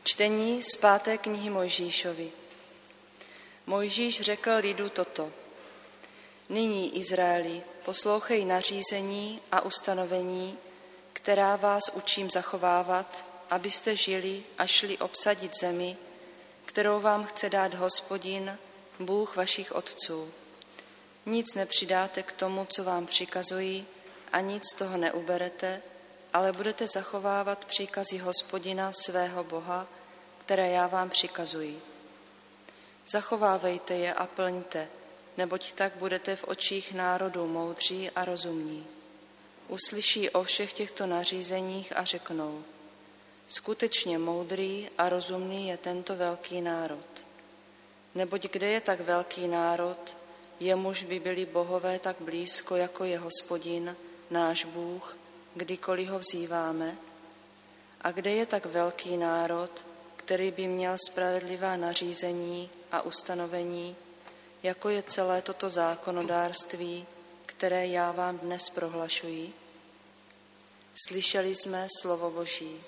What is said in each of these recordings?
Čtení z 5. knihy Mojžíšovi. Mojžíš řekl lidu toto. Nyní, Izraeli, poslouchej nařízení a ustanovení, která vás učím zachovávat, abyste žili a šli obsadit zemi, kterou vám chce dát Hospodin, Bůh vašich otců. Nic nepřidáte k tomu, co vám přikazují, a nic z toho neuberete, ale budete zachovávat příkazy Hospodina, svého Boha, které já vám přikazuji. Zachovávejte je a plňte, neboť tak budete v očích národů moudří a rozumní. Uslyší o všech těchto nařízeních a řeknou, skutečně moudrý a rozumný je tento velký národ. Neboť kde je tak velký národ, jemuž by byli bohové tak blízko, jako je Hospodin, náš Bůh, kdykoliv ho vzýváme? A kde je tak velký národ, který by měl spravedlivá nařízení a ustanovení, jako je celé toto zákonodárství, které já vám dnes prohlašuji? Slyšeli jsme slovo Boží.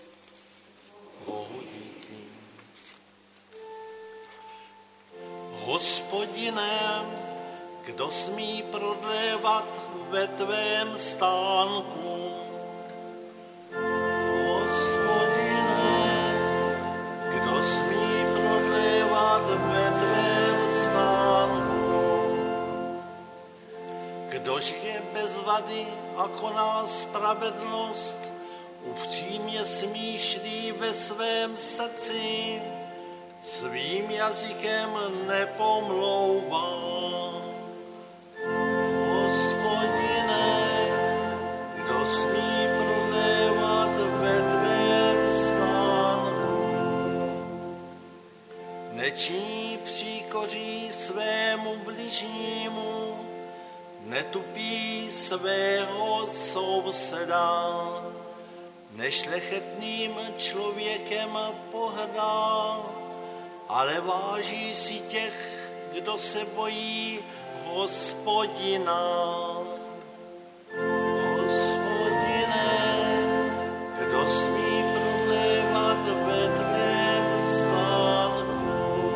Hospodine, kdo smí prodlévat ve tvém stánku? Hospodine, kdo smí prodlévat ve tvém stánku? Kdož je bez vady a koná spravedlnost, upřímně smýšlí ve svém srdci, svým jazykem nepomlouvá. Hospodine, kdo smí prodlévat ve tvém stánku? Nečiní příkoří svému bližnímu, netupí svého souseda, nešlechetným člověkem pohrdá, ale váží si těch, kdo se bojí Hospodina. Hospodine, kdo smí prodlévat ve tvém stánku?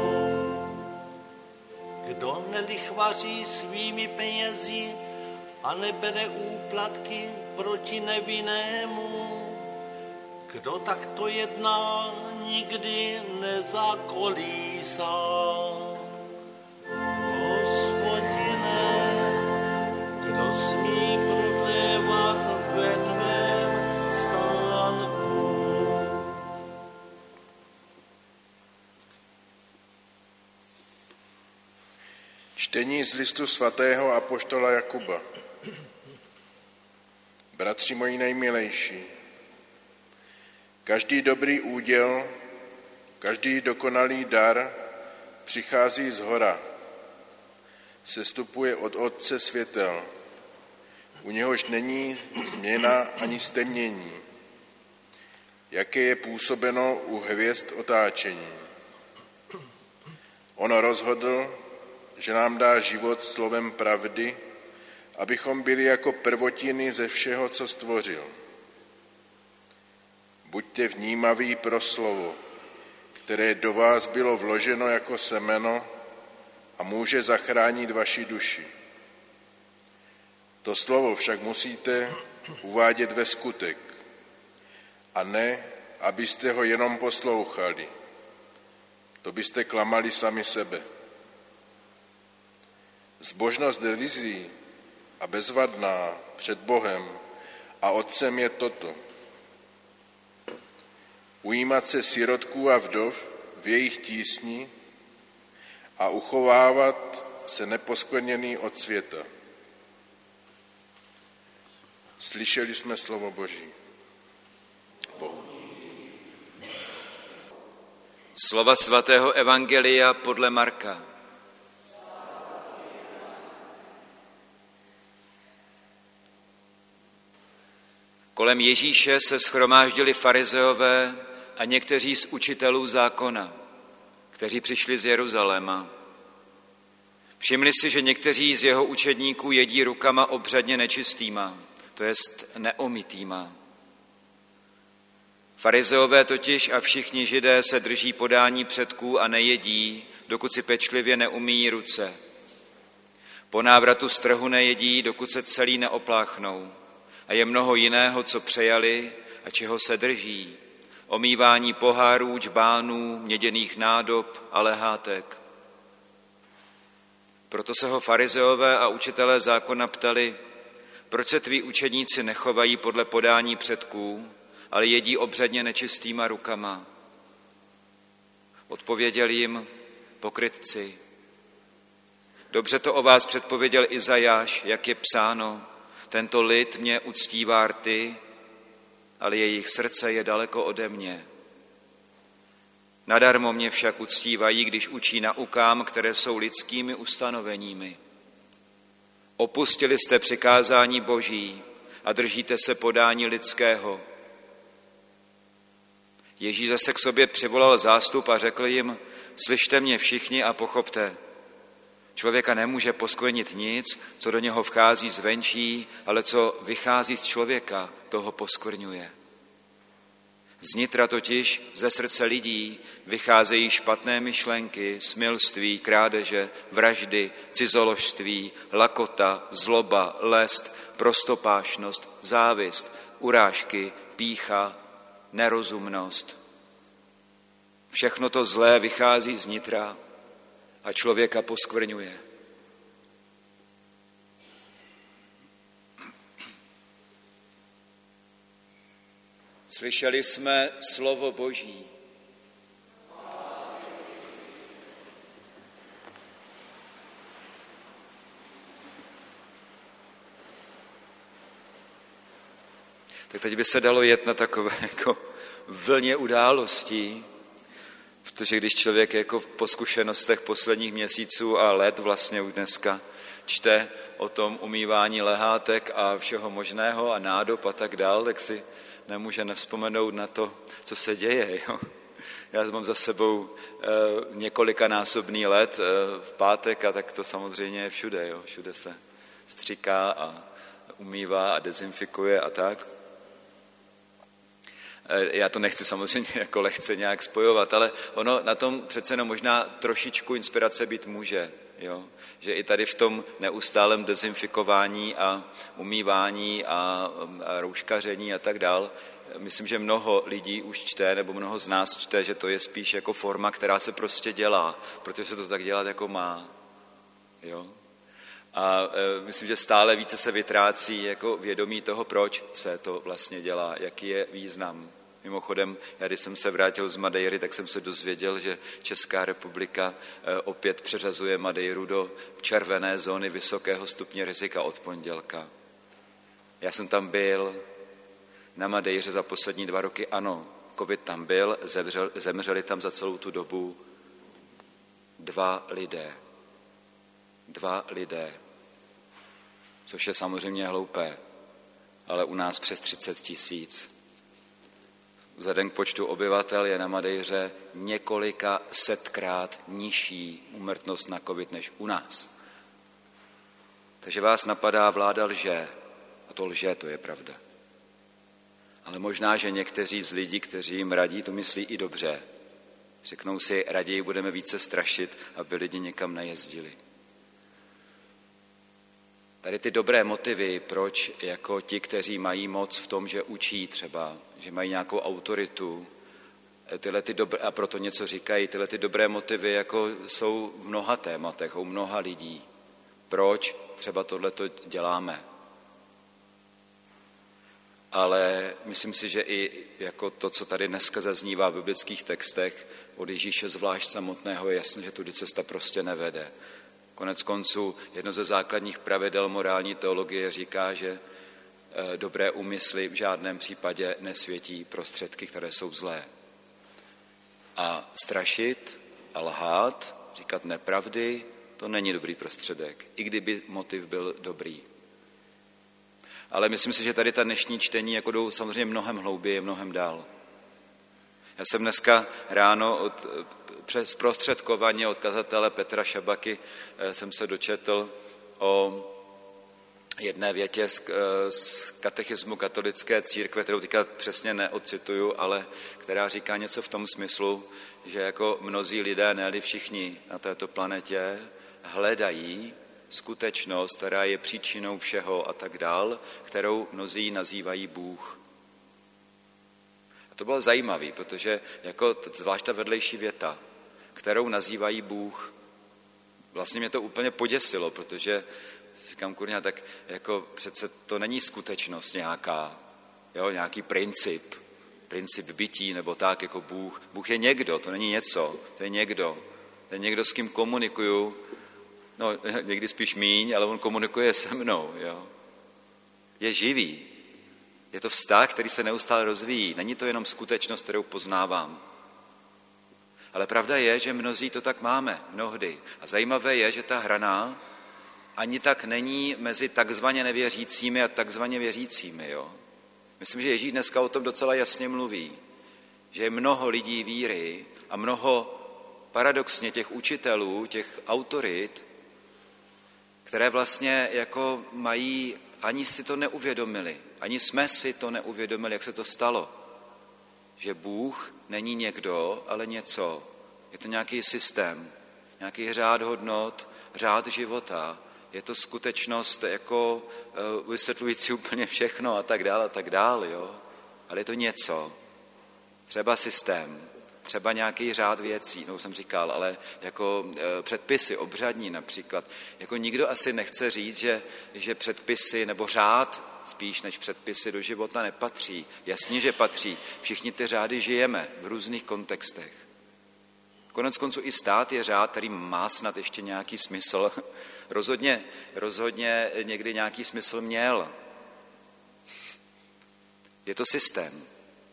Kdo nelichvaří svými penězi a nebere úplatky proti nevinnému? Kdo takto jedná, nikdy nezakolísá. Hospodine, kdo smí prodlévat ve tvém stánku? Čtení z listu svatého apoštola Jakuba. Bratři moji nejmilejší, každý dobrý úděl, každý dokonalý dar přichází zhora, sestupuje od Otce světel, u něhož není změna ani stemnění, jaké je působeno u hvězd otáčení. On rozhodl, že nám dá život slovem pravdy, abychom byli jako prvotiny ze všeho, co stvořil. Buďte vnímaví pro slovo, které do vás bylo vloženo jako semeno a může zachránit vaši duši. To slovo však musíte uvádět ve skutek, a ne, abyste ho jenom poslouchali. To byste klamali sami sebe. Zbožnost rizí a bezvadná před Bohem a Otcem je toto. Ujímat se sirotků a vdov v jejich tísni a uchovávat se neposkvrněný od světa. Slyšeli jsme slovo Boží. Bohu. Slova svatého evangelia podle Marka. Kolem Ježíše se shromáždili farizeové a někteří z učitelů zákona, kteří přišli z Jeruzaléma. Všimli si, že někteří z jeho učedníků jedí rukama obřadně nečistýma, to jest neomytýma. Farizeové totiž a všichni Židé se drží podání předků a nejedí, dokud si pečlivě neumyjí ruce. Po návratu z trhu nejedí, dokud se celý neopláchnou. A je mnoho jiného, co přejali a čeho se drží. Omývání pohárů, džbánů, měděných nádob a lehátek. Proto se ho farizeové a učitelé zákona ptali, proč se tví učedníci nechovají podle podání předků, ale jedí obřadně nečistýma rukama. Odpověděl jim, pokrytci. Dobře to o vás předpověděl Izajáš, jak je psáno, tento lid mě uctívá rty, ale jejich srdce je daleko ode mě. Nadarmo mě však uctívají, když učí naukám, které jsou lidskými ustanoveními. Opustili jste přikázání Boží a držíte se podání lidského. Ježíš zase k sobě přivolal zástup a řekl jim, slyšte mě všichni a pochopte. Člověka nemůže poskvrnit nic, co do něho vchází zvenčí, ale co vychází z člověka, toho poskvrňuje. Znitra totiž ze srdce lidí vycházejí špatné myšlenky, smilství, krádeže, vraždy, cizoložství, lakota, zloba, lest, prostopášnost, závist, urážky, pýcha, nerozumnost. Všechno to zlé vychází znitra a člověka poskvrňuje. Slyšeli jsme slovo Boží. Tak teď by se dalo jet na takové jako vlně událostí, protože když člověk jako po zkušenostech posledních měsíců a let vlastně už dneska čte o tom umývání lehátek a všeho možného a nádob a tak dál, tak si nemůže nevzpomenout na to, co se děje. Jo? Já mám za sebou několikanásobný let v pátek a tak to samozřejmě je všude. Jo? Všude se stříká a umývá a dezinfikuje a tak. Já to nechci samozřejmě jako lehce nějak spojovat, ale ono na tom přece jenom možná trošičku inspirace být může. Jo? Že i tady v tom neustálém dezinfikování a umývání a rouškaření a tak dál, myslím, že mnoho lidí už čte, nebo mnoho z nás čte, že to je spíš jako forma, která se prostě dělá, protože se to tak dělat jako má. Jo? A myslím, že stále více se vytrácí jako vědomí toho, proč se to vlastně dělá, jaký je význam. Mimochodem, já když jsem se vrátil z Madeiry, tak jsem se dozvěděl, že Česká republika opět přeřazuje Madeiru do červené zóny vysokého stupně rizika od pondělka. Já jsem tam byl na Madeiře za poslední 2 roky, ano, covid tam byl, zemřeli tam za celou tu dobu 2 lidé. 2 lidé, což je samozřejmě hloupé, ale u nás přes 30 000. Vzhledem k počtu obyvatel je na Madeiře několika setkrát nižší úmrtnost na covid než u nás. Takže vás napadá, vláda lže. A to lže, to je pravda. Ale možná, že někteří z lidí, kteří jim radí, to myslí i dobře. Řeknou si, raději budeme více strašit, aby lidi někam nejezdili. Tady ty dobré motivy, proč jako ti, kteří mají moc v tom, že učí třeba, že mají nějakou autoritu, a proto něco říkají, tyhle ty dobré motivy jako jsou v mnoha tématech, u mnoha lidí. Proč třeba tohleto děláme? Ale myslím si, že i jako to, co tady dneska zaznívá v biblických textech od Ježíše zvlášť samotného, je jasné, že tudy cesta prostě nevede. Konec konců jedno ze základních pravidel morální teologie říká, že dobré úmysly v žádném případě nesvětí prostředky, které jsou zlé. A strašit a lhát, říkat nepravdy, to není dobrý prostředek, i kdyby motiv byl dobrý. Ale myslím si, že tady ta dnešní čtení jako jdou samozřejmě mnohem hlouběji, mnohem dál. Já jsem dneska ráno zprostředkovaně od kazatele Petra Šabaky jsem se dočetl o jedné větě z katechismu katolické církve, kterou teďka přesně neocituju, ale která říká něco v tom smyslu, že jako mnozí lidé, ne-li všichni na této planetě, hledají skutečnost, která je příčinou všeho a tak dál, kterou mnozí nazývají Bůh. A to bylo zajímavé, protože jako zvlášť ta vedlejší věta, kterou nazývají Bůh, vlastně mě to úplně poděsilo, protože říkám, kurňa, tak jako přece to není skutečnost nějaká, jo, nějaký princip bytí nebo tak jako Bůh. Bůh je někdo, to není něco, to je někdo. To je někdo, s kým komunikuju, no někdy spíš míň, ale on komunikuje se mnou, jo. Je živý. Je to vztah, který se neustále rozvíjí. Není to jenom skutečnost, kterou poznávám. Ale pravda je, že mnozí to tak máme, mnohdy. A zajímavé je, že ta hrana ani tak není mezi takzvaně nevěřícími a takzvaně věřícími. Jo? Myslím, že Ježíš dneska o tom docela jasně mluví, že je mnoho lidí víry a mnoho paradoxně těch učitelů, těch autorit, které vlastně jako mají, ani si to neuvědomili, ani jsme si to neuvědomili, jak se to stalo. Že Bůh není někdo, ale něco. Je to nějaký systém, nějaký řád hodnot, řád života. Je to skutečnost jako vysvětlující úplně všechno a tak dál, jo. Ale je to něco. Třeba systém, třeba nějaký řád věcí, no už jsem říkal, ale jako předpisy, obřadní například. Jako nikdo asi nechce říct, že předpisy nebo řád spíš než předpisy do života nepatří. Jasně, že patří. Všichni ty řády žijeme v různých kontextech. Konec konců i stát je řád, který má snad ještě nějaký smysl. Rozhodně někdy nějaký smysl měl. Je to systém.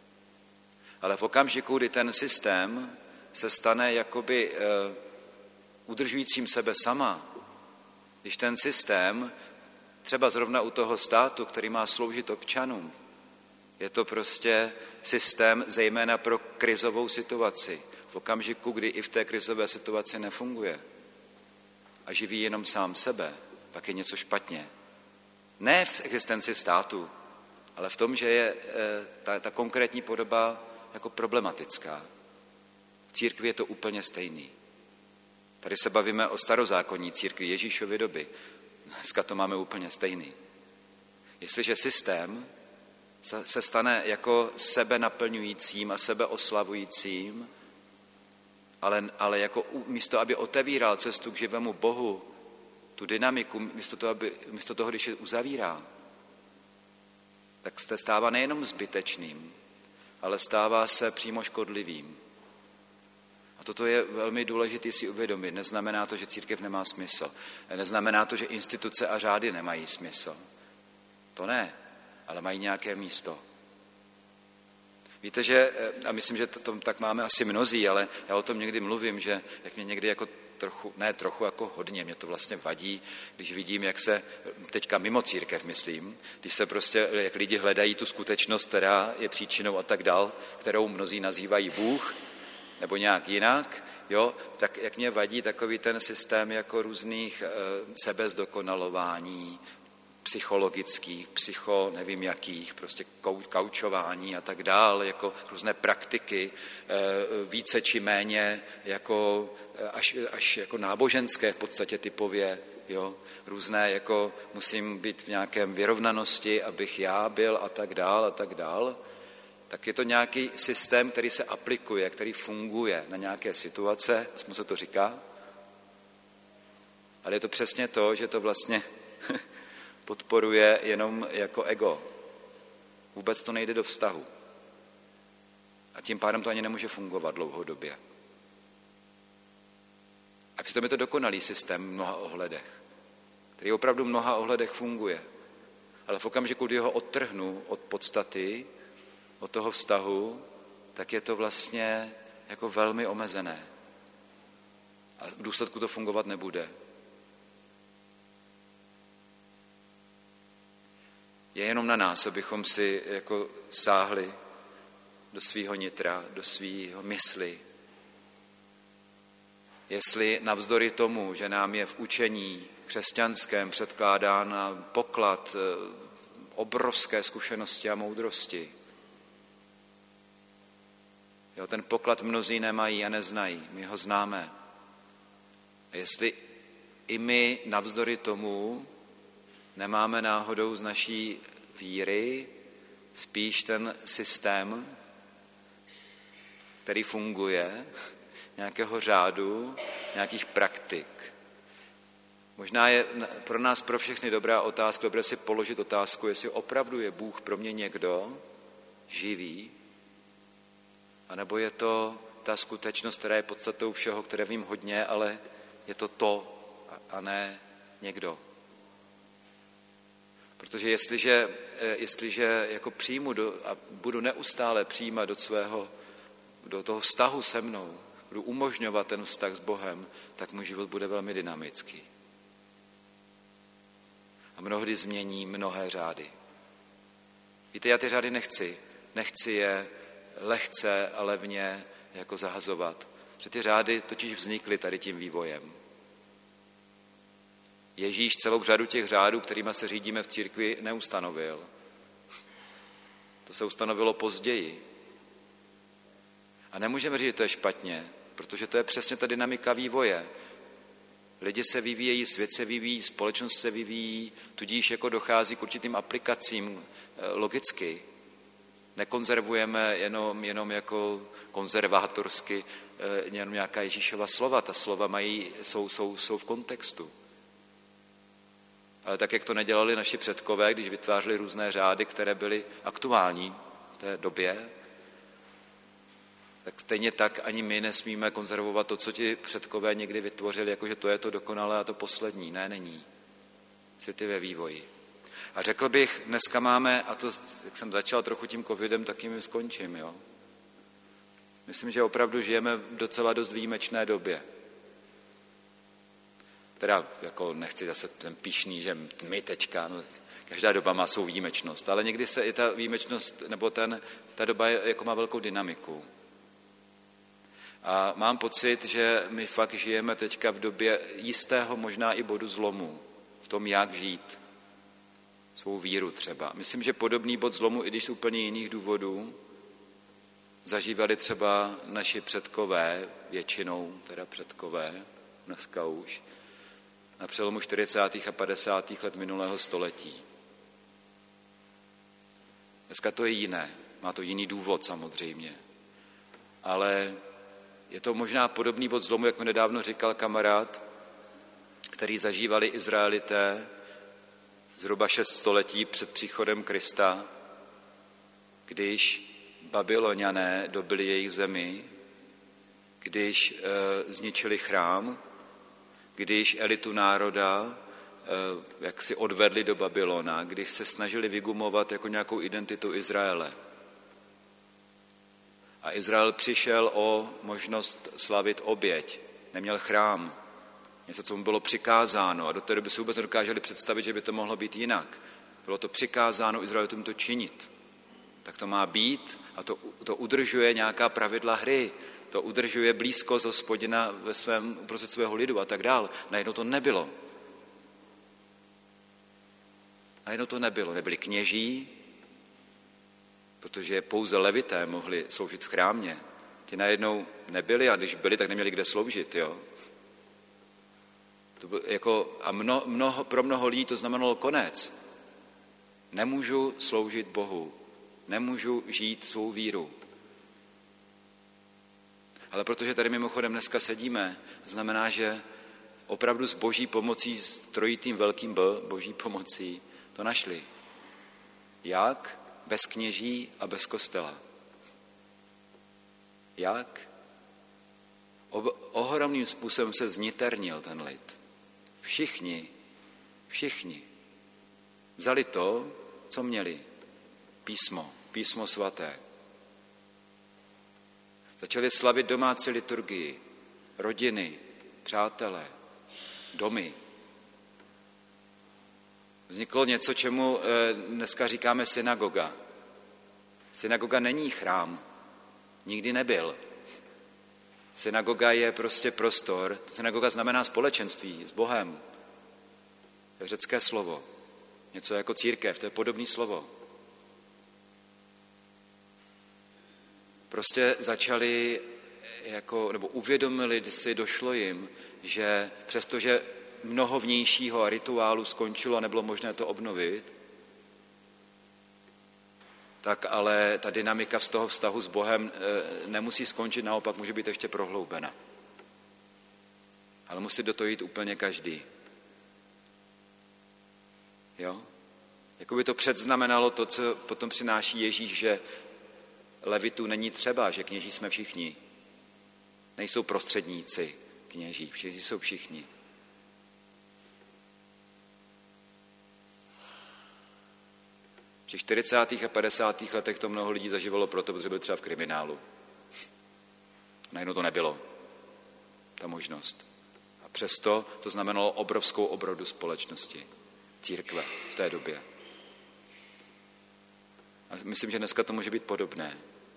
Ale v okamžiku, kdy ten systém se stane jakoby udržujícím sebe sama, když ten systém, třeba zrovna u toho státu, který má sloužit občanům, je to prostě systém zejména pro krizovou situaci. V okamžiku, kdy i v té krizové situaci nefunguje a živí jenom sám sebe, tak je něco špatně. Ne v existenci státu, ale v tom, že je ta konkrétní podoba jako problematická. V církvi je to úplně stejný. Tady se bavíme o starozákonní církvi Ježíšovy doby. Dneska to máme úplně stejný. Jestliže systém se stane jako sebe naplňujícím a sebe oslavujícím, ale jako místo, aby otevíral cestu k živému Bohu, tu dynamiku, místo toho, když je uzavírá, tak se stává nejenom zbytečným, ale stává se přímo škodlivým. A toto je velmi důležité si uvědomit. Neznamená to, že církev nemá smysl. Neznamená to, že instituce a řády nemají smysl. To ne, ale mají nějaké místo. Víte, že, a myslím, že to tak máme asi mnozí, ale já o tom někdy mluvím, že jak mě někdy jako trochu jako hodně, mě to vlastně vadí, když vidím, jak se, teďka mimo církev myslím, když se prostě, jak lidi hledají tu skutečnost, která je příčinou a tak dál, kterou mnozí nazývají Bůh, nebo nějak jinak, jo, tak jak mě vadí takový ten systém jako různých sebezdokonalování, psychologických, nevím jakých, prostě kaučování a tak dál, jako různé praktiky, více či méně, jako až jako náboženské v podstatě typově, jo, různé, jako musím být v nějakém vyrovnanosti, abych já byl a tak dál, tak je to nějaký systém, který se aplikuje, který funguje na nějaké situace, aspoň se to říká, ale je to přesně to, že to vlastně podporuje jenom jako ego. Vůbec to nejde do vztahu. A tím pádem to ani nemůže fungovat dlouhodobě. A přitom je to dokonalý systém v mnoha ohledech, který opravdu v mnoha ohledech funguje. Ale v okamžiku, kdy ho odtrhnu od podstaty, od toho vztahu, tak je to vlastně jako velmi omezené. A v důsledku to fungovat nebude. Je jenom na nás, abychom si jako sáhli do svýho nitra, do svýho mysli. Jestli navzdory tomu, že nám je v učení křesťanském předkládán poklad obrovské zkušenosti a moudrosti. Jo, ten poklad mnozí nemají a neznají, my ho známe. A jestli i my navzdory tomu nemáme náhodou z naší víry spíš ten systém, který funguje, nějakého řádu, nějakých praktik. Možná je pro nás, pro všechny dobrá otázka, dobré si položit otázku, jestli opravdu je Bůh pro mě někdo živý, anebo je to ta skutečnost, která je podstatou všeho, které vím hodně, ale je to a ne někdo. Protože jestliže jako přijmu a budu neustále přijímat do toho vztahu se mnou, budu umožňovat ten vztah s Bohem, tak můj život bude velmi dynamický. A mnohdy změní mnohé řády. Víte, já ty řády nechci je lehce a levně jako zahazovat, protože ty řády totiž vznikly tady tím vývojem. Ježíš celou řadu těch řádů, kterými se řídíme v církvi, neustanovil. To se ustanovilo později. A nemůžeme říct, že to je špatně, protože to je přesně ta dynamika vývoje. Lidi se vyvíjejí, svět se vyvíjí, společnost se vyvíjí, tudíž jako dochází k určitým aplikacím logicky. Nekonzervujeme jenom jako konzervátorsky jenom nějaká Ježíšova slova. Ta slova jsou v kontextu. Ale tak, jak to nedělali naši předkové, když vytvářeli různé řády, které byly aktuální v té době, tak stejně tak ani my nesmíme konzervovat to, co ti předkové někdy vytvořili, jakože to je to dokonalé a to poslední. Ne, není. Svět je ve vývoji. A řekl bych, dneska máme, a to, jak jsem začal trochu tím covidem, tak jim skončím, jo. Myslím, že opravdu žijeme v docela dost výjimečné době. Teda jako nechci zase ten pyšný, že my teďka, no, každá doba má svou výjimečnost, ale někdy se i ta výjimečnost, nebo ta doba jako má velkou dynamiku. A mám pocit, že my fakt žijeme teďka v době jistého možná i bodu zlomu, v tom, jak žít svou víru třeba. Myslím, že podobný bod zlomu, i když z úplně jiných důvodů, zažívali třeba naši předkové, většinou teda předkové, dneska už, na přelomu 40. a 50. let minulého století. Dneska to je jiné, má to jiný důvod samozřejmě, ale je to možná podobný bod zlomu, jak mi nedávno říkal kamarád, který zažívali Izraelité zhruba 6 století před příchodem Krista, když Babyloniané dobyli jejich zemi, když zničili chrám, když elitu národa jak si odvedli do Babylona, když se snažili vygumovat jako nějakou identitu Izraele. A Izrael přišel o možnost slavit oběť, neměl chrám, něco, co mu bylo přikázáno a do té doby si vůbec nedokáželi představit, že by to mohlo být jinak. Bylo to přikázáno Izraelitům to činit. Tak to má být a to udržuje nějaká pravidla hry, to udržuje blízkost Hospodina uprostřed svého lidu a tak dál. Najednou to nebylo. Nebyli kněží, protože pouze levité mohli sloužit v chrámě. Ti najednou nebyli a když byli, tak neměli kde sloužit. Jo? To bylo jako, a pro mnoho lidí to znamenalo konec. Nemůžu sloužit Bohu, nemůžu žít svou víru. Ale protože tady mimochodem dneska sedíme, znamená, že opravdu s boží pomocí, s trojitým velkým B, boží pomocí, to našli. Jak? Bez kněží a bez kostela. Jak? Ohromným způsobem se zniternil ten lid. Všichni vzali to, co měli. Písmo svaté. Začali slavit domácí liturgii, rodiny, přátelé, domy. Vzniklo něco, čemu dneska říkáme synagoga. Synagoga není chrám, nikdy nebyl. Synagoga je prostě prostor, synagoga znamená společenství s Bohem. To je řecké slovo. Něco jako církev, to je podobné slovo. Prostě začali nebo uvědomili si, došlo jim, že přestože mnoho vnějšího a rituálu skončilo a nebylo možné to obnovit, tak ale ta dynamika z toho vztahu s Bohem nemusí skončit, naopak může být ještě prohloubena. Ale musí do toho jít úplně každý. Jo? Jakoby to předznamenalo to, co potom přináší Ježíš, že levitů není třeba, že kněží jsme všichni. Nejsou prostředníci kněží, všichni jsou všichni. V těch 40. a 50. letech to mnoho lidí zažívalo proto, protože byl třeba v kriminálu. Najednou to nebylo, ta možnost. A přesto to znamenalo obrovskou obrodu společnosti, církve v té době. A myslím, že dneska to může být podobné.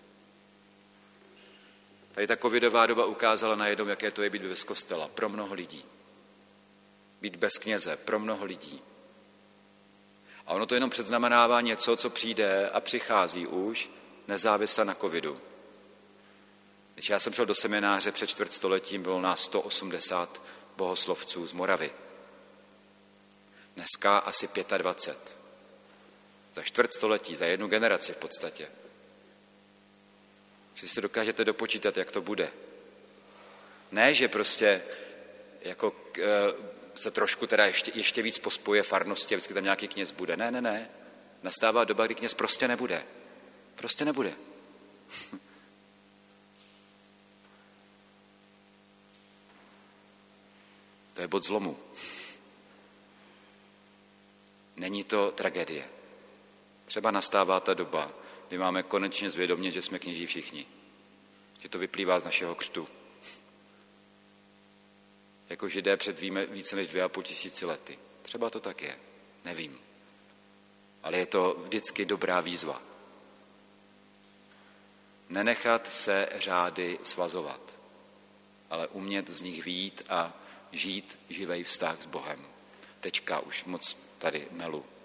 Tady ta covidová doba ukázala najednou, jaké to je být bez kostela pro mnoho lidí. Být bez kněze pro mnoho lidí. A ono to jenom předznamenává něco, co přijde a přichází už nezávisle na covidu. Když já jsem šel do semináře před čtvrtstoletím, bylo nás 180 bohoslovců z Moravy. Dneska asi 25. Za čtvrtstoletí, za jednu generaci v podstatě. Že si dokážete dopočítat, jak to bude. Ne, že prostě jako se trošku teda ještě víc pospojuje farnosti a vždycky tam nějaký kněz bude. Ne. Nastává doba, kdy kněz prostě nebude. Prostě nebude. To je bod zlomu. Není to tragédie. Třeba nastává ta doba, kdy máme konečně zvědomět, že jsme kněží všichni. Že to vyplývá z našeho křtu. Jako Židé před více než 2500 lety. Třeba to tak je. Nevím. Ale je to vždycky dobrá výzva. Nenechat se řády svazovat, ale umět z nich vyjít a žít živej vztah s Bohem. Teďka už moc tady melu.